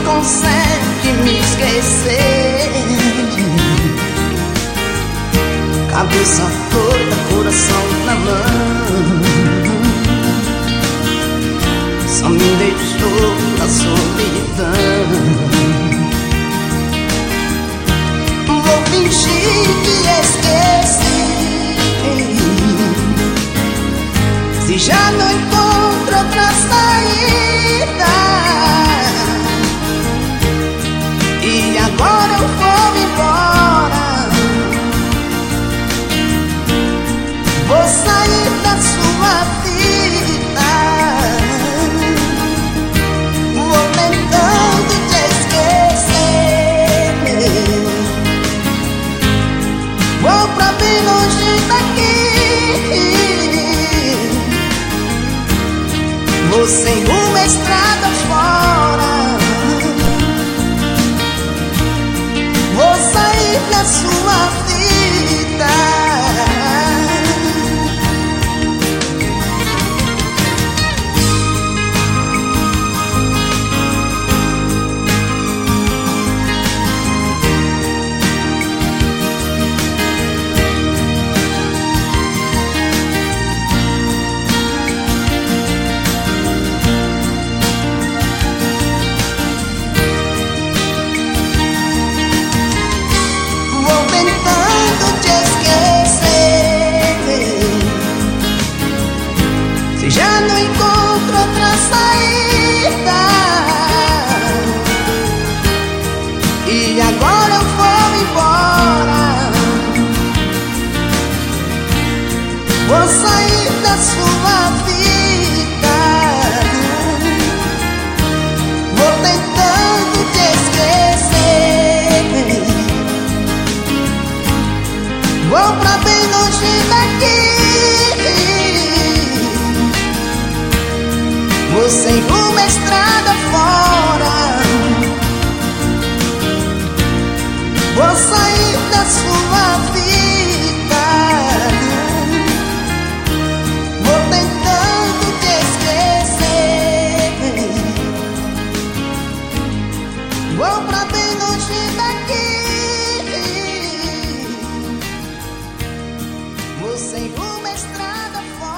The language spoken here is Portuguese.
consegue me esquecer. Cabeça doida, coração na mão, só me deixou na solidão. Vou fingir que esqueci, se já não encontro outra saída. E agora eu vou embora, vou sair da sua vida. Vou tentando te esquecer, vou pra bem longe daqui, vou sem uma estrada fora, vou sair da sua vida. Já não encontro outra saída, e agora eu vou embora, vou sair da sua vida. Vou tentando te esquecer, vou pra bem longe daqui, vou sem uma estrada fora, vou sair da sua vida. Vou tentando te esquecer, vou pra bem longe daqui, vou sem uma estrada fora.